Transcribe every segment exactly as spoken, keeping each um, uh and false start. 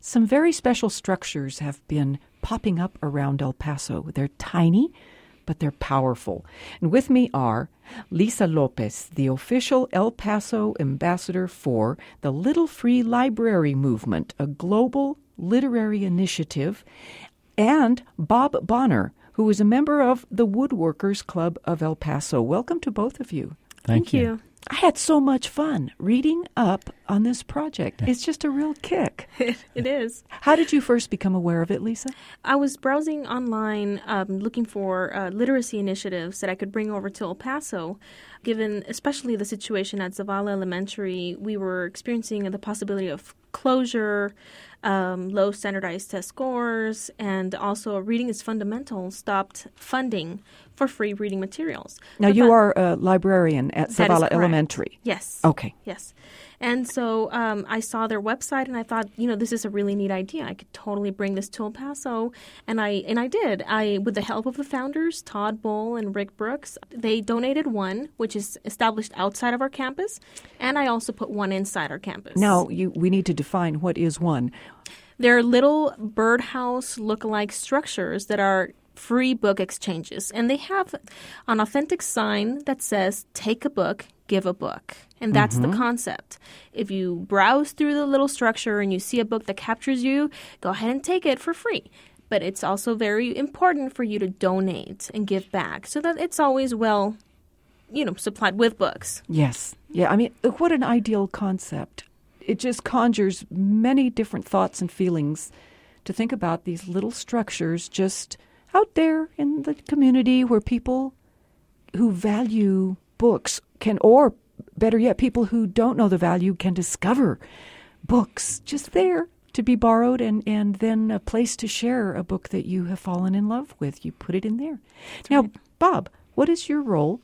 Some very special structures have been popping up around El Paso. They're tiny, but they're powerful. And with me are Lisa Lopez, the official El Paso ambassador for the Little Free Library Movement, a global literary initiative, and Bob Bonner, who is a member of the Woodworkers Club of El Paso. Welcome to both of you. Thank, Thank you. you. I had so much fun reading up on this project. It's just a real kick. It is. How did you first become aware of it, Lisa? I was browsing online um, looking for uh, literacy initiatives that I could bring over to El Paso. Given especially the situation at Zavala Elementary, we were experiencing the possibility of closure, um, low standardized test scores, and also Reading is Fundamental stopped funding for free reading materials. Now, The you fun- are a librarian at That is Zavala correct. Elementary. Yes. Okay. Yes. And so um, I saw their website and I thought, you know, this is a really neat idea. I could totally bring this to El Paso. And I and I did. I, with the help of the founders, Todd Bull and Rick Brooks, they donated one, which is established outside of our campus. And I also put one inside our campus. Now, you, we need to define what is one. They're little birdhouse look-alike structures that are free book exchanges. And they have an authentic sign that says, take a book, give a book. And that's Mm-hmm. the concept. If you browse through the little structure and you see a book that captures you, go ahead and take it for free. But it's also very important for you to donate and give back so that it's always well, you know, supplied with books. Yes. Yeah, I mean, what an ideal concept. It just conjures many different thoughts and feelings to think about these little structures just out there in the community where people who value books can, or better yet, people who don't know the value can discover books just there to be borrowed and, and then a place to share a book that you have fallen in love with. You put it in there. Now, Bob, what is your role?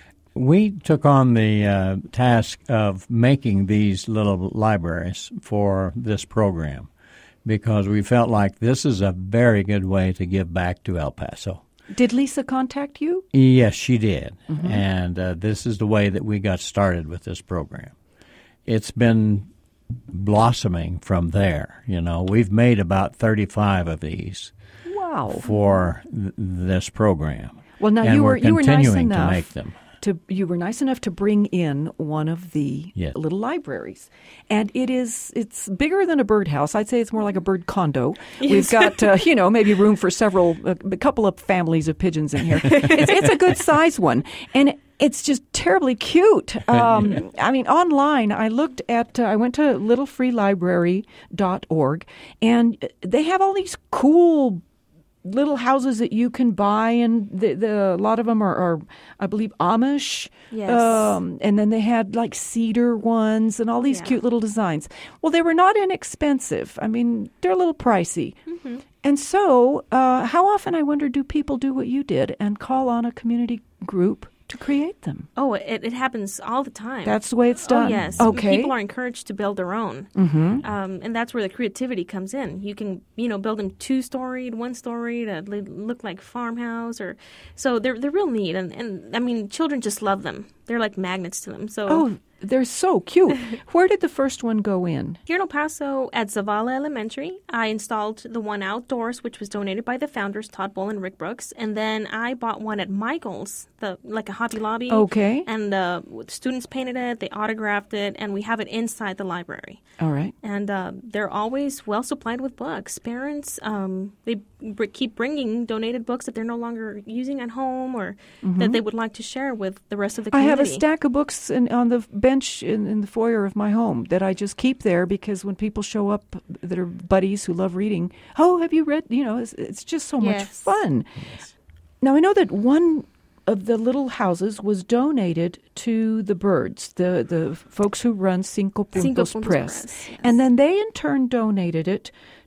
We took on the uh, task of making these little libraries for this program because we felt like this is a very good way to give back to El Paso. Did Lisa contact you? Yes, she did. Mm-hmm. And uh, this is the way that we got started with this program. It's been blossoming from there. You know, we've made about thirty-five of these Wow. for th- this program. Well, now and you we're were you were nice continuing enough to make them. to you were nice enough to bring in one of the Yes. little libraries, and it is it's bigger than a birdhouse. I'd say it's more like a bird condo. We've got uh, you know maybe room for several a, a couple of families of pigeons in here. it's, it's a good size one, and it's just terribly cute. Um, I mean, online, I looked at, uh, I went to little free library dot org, and they have all these cool little houses that you can buy, and the, the a lot of them are, are I believe, Amish. Yes. Um, and then they had like cedar ones and all these Yeah. cute little designs. Well, they were not inexpensive. I mean, they're a little pricey. Mm-hmm. And so, uh, how often, I wonder, do people do what you did and call on a community group to create them? Oh, it, it happens all the time. That's the way it's done. Oh, yes. Okay. People are encouraged to build their own. Mm-hmm. Um, and that's where the creativity comes in. You can, you know, build them two-storied, one-storied, uh, they look like farmhouse. or So they're they're real neat. And, and, I mean, children just love them. They're like magnets to them. So Oh, they're so cute. Where did the first one go in? here in El Paso at Zavala Elementary, I installed the one outdoors, which was donated by the founders, Todd Bull and Rick Brooks. And then I bought one at Michael's, the like a Hobby Lobby. Okay. And the students painted it, they autographed it, and we have it inside the library. All right. And uh, they're always well supplied with books. Parents, um, they br- keep bringing donated books that they're no longer using at home or that they would like to share with the rest of the I community. have a stack of books in, on the bench in, in the foyer of my home that I just keep there because when people show up that are buddies who love reading, oh, have you read? You know, it's, it's just so much Yes. fun. Now, I know that one of the little houses was donated to the birds, the, the folks who run Cinco Puntos, Cinco Puntos Press. Press, yes. And then they, in turn, donated it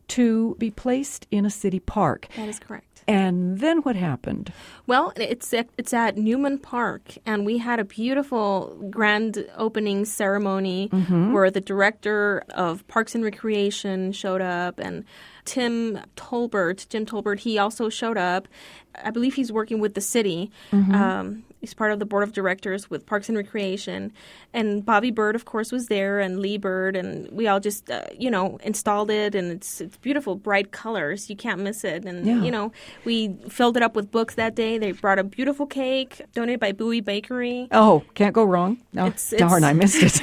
to be placed in a city park. That is correct. And then what happened? Well, it's at, it's at Newman Park, and we had a beautiful grand opening ceremony where the director of Parks and Recreation showed up, and Tim Tolbert, Jim Tolbert, he also showed up. I believe he's working with the city, um, He's part of the board of directors with Parks and Recreation. And Bobby Bird, of course, was there, and Lee Bird, and we all just, uh, you know, installed it, and it's it's beautiful, bright colors. You can't miss it. And, Yeah. you know, we filled it up with books that day. They brought a beautiful cake donated by Bowie Bakery. Oh, can't go wrong. No, It's- darn, it's- I missed it.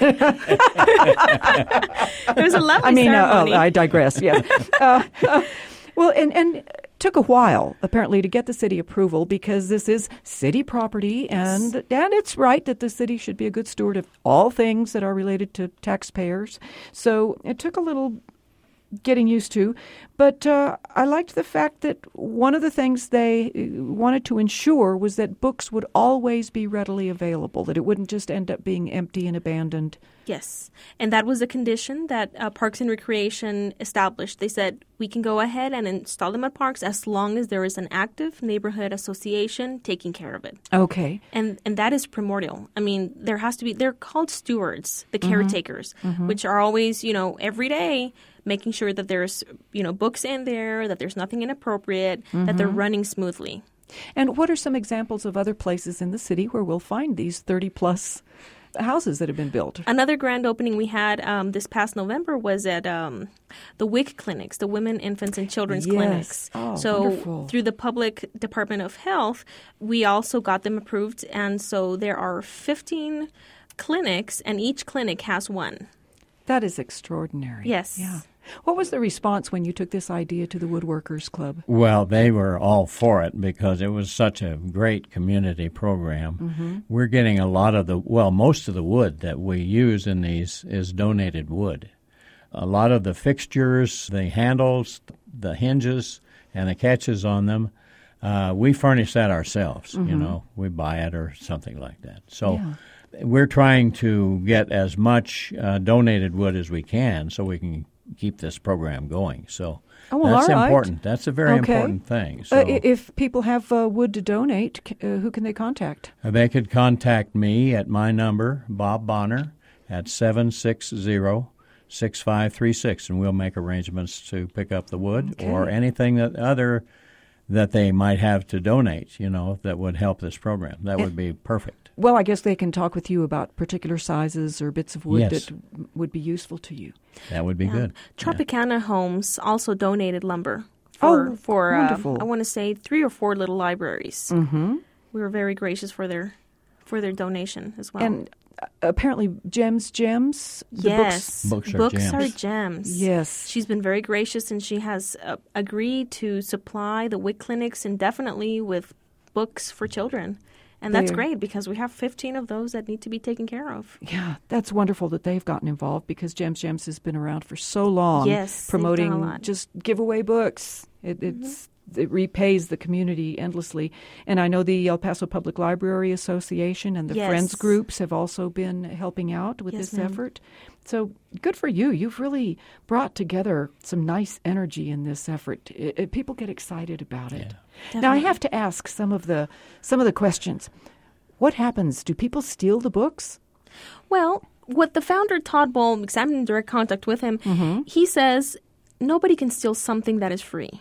It was a lovely I mean, uh, ceremony. oh, I digress. Yes. uh, uh, well, and and it took a while apparently to get the city approval because this is city property, and and it's right that the city should be a good steward of all things that are related to taxpayers. So it took a little getting used to, but uh, I liked the fact that one of the things they wanted to ensure was that books would always be readily available, that it wouldn't just end up being empty and abandoned. Yes, and that was a condition that uh, Parks and Recreation established. They said we can go ahead and install them at parks as long as there is an active neighborhood association taking care of it. Okay. And and that is primordial. I mean, there has to be, they're called stewards, the caretakers, which are always, you know, every day making sure that there's, you know, books in there, that there's nothing inappropriate, that they're running smoothly. And what are some examples of other places in the city where we'll find these thirty-plus houses that have been built? Another grand opening we had um, this past November was at um, the W I C clinics, the Women, Infants, and Children's Yes. Clinics. Oh, so wonderful. through the Public Department of Health, we also got them approved. And so there are fifteen clinics, and each clinic has one. That is extraordinary. Yes. Yeah. What was the response when you took this idea to the Woodworkers Club? Well, they were all for it because it was such a great community program. Mm-hmm. We're getting a lot of the, well, most of the wood that we use in these is donated wood. A lot of the fixtures, the handles, the hinges, and the catches on them, uh, we furnish that ourselves. Mm-hmm. You know, we buy it or something like that. So Yeah. we're trying to get as much uh, donated wood as we can so we can keep this program going. So Oh, well, that's all right. important. That's a very Okay. important thing. So Uh, i- if people have uh, wood to donate, c- uh, who can they contact? they could contact me at my number, Bob Bonner, at seven six zero, six five three six, and we'll make arrangements to pick up the wood or Okay. anything that other that they might have to donate, you know, that would help this program. That would be perfect. Well, I guess they can talk with you about particular sizes or bits of wood Yes. that w- would be useful to you. That would be Yeah. good. Tropicana Homes also donated lumber for, Oh, for uh, wonderful. I want to say, three or four little libraries. Mm-hmm. We were very gracious for their for their donation as well. And uh, apparently, Gems, Gems, the yes, Books are books gems. are gems. Yes. She's been very gracious, and she has uh, agreed to supply the W I C clinics indefinitely with books for children. And that's They're- great because we have fifteen of those that need to be taken care of. Yeah, that's wonderful that they've gotten involved because Gems Gems has been around for so long. Yes, they've done a promoting lot. just giveaway books. It, it's it repays the community endlessly. And I know the El Paso Public Library Association and the Yes. Friends groups have also been helping out with Yes, this ma'am. effort. So good for you. You've really brought together some nice energy in this effort. It, it- people get excited about it. Now I Definitely. have to ask some of the some of the questions. What happens? Do people steal the books? Well, what the founder, Todd Bull, because I'm in direct contact with him, Mm-hmm. he says nobody can steal something that is free.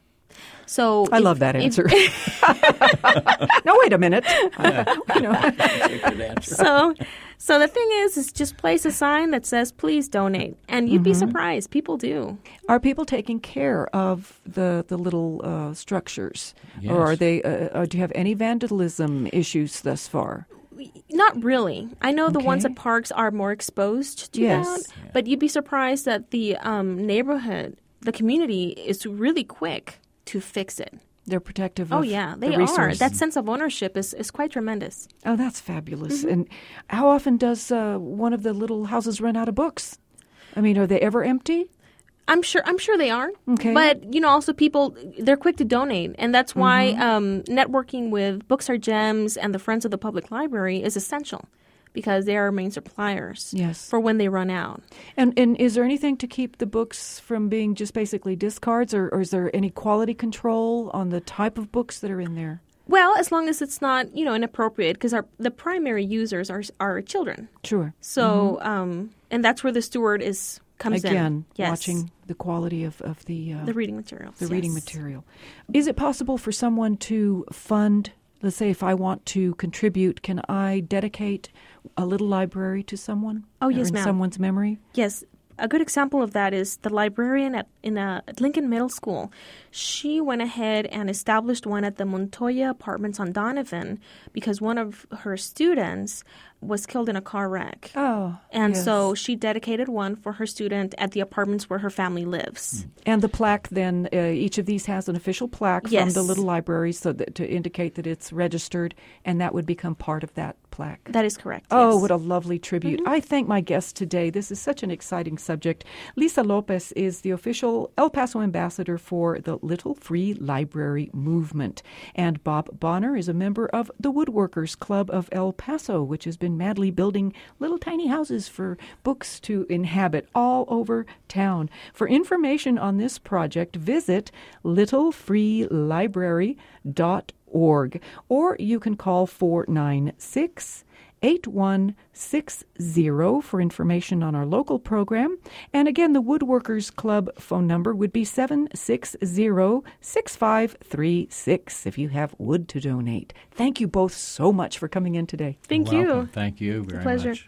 So I if- love that if- answer. No, wait a minute. You know. so, so the thing is, is just place a sign that says, "Please donate," and you'd be Mm-hmm. surprised. People do. Are people taking care of the the little uh, structures, or are Yes. they? Uh, uh, do you have any vandalism issues thus far? Not really. I know the ones Okay. at parks are more exposed to Yes. that, but you'd be surprised that the um, neighborhood, the community, is really quick to fix it. They're protective. Oh of yeah, the they are. resource. That sense of ownership is, is quite tremendous. Oh, that's fabulous. Mm-hmm. And how often does uh, one of the little houses run out of books? I mean, are they ever empty? I'm sure. I'm sure they are. Okay. But you know, also people they're quick to donate, and that's why Mm-hmm. um, networking with Books Are Gems and the Friends of the Public Library is essential, because they are our main suppliers. Yes. For when they run out. And and is there anything to keep the books from being just basically discards, or, or is there any quality control on the type of books that are in there? Well, as long as it's not you know inappropriate, because our the primary users are are children. Sure. So um, and that's where the steward is comes in. Again, Yes. watching the quality of, of the uh, the reading materials. the reading yes. material. Is it possible for someone to fund Let's say if I want to contribute, can I dedicate a little library to someone? Oh, yes, or in ma'am. someone's memory? Yes. A good example of that is the librarian at, in a, at Lincoln Middle School. She went ahead and established one at the Montoya Apartments on Donovan because one of her students was killed in a car wreck. Oh, And yes. so she dedicated one for her student at the apartments where her family lives. And the plaque then, uh, each of these has an official plaque from Yes. the little library so that to indicate that it's registered, and that would become part of that plaque. That is correct. Oh, yes. what a lovely tribute. I thank my guest today. This is such an exciting subject. Lisa Lopez is the official El Paso ambassador for the Little Free Library movement. And Bob Bonner is a member of the Woodworkers Club of El Paso, which has been madly building little tiny houses for books to inhabit all over town. For information on this project, visit little free library dot org, or you can call four nine six, eight one six zero for information on our local program. And again, the Woodworkers Club phone number would be seven six zero, six five three six if you have wood to donate. Thank you both so much for coming in today. Thank You're you. welcome. Thank you very pleasure. much.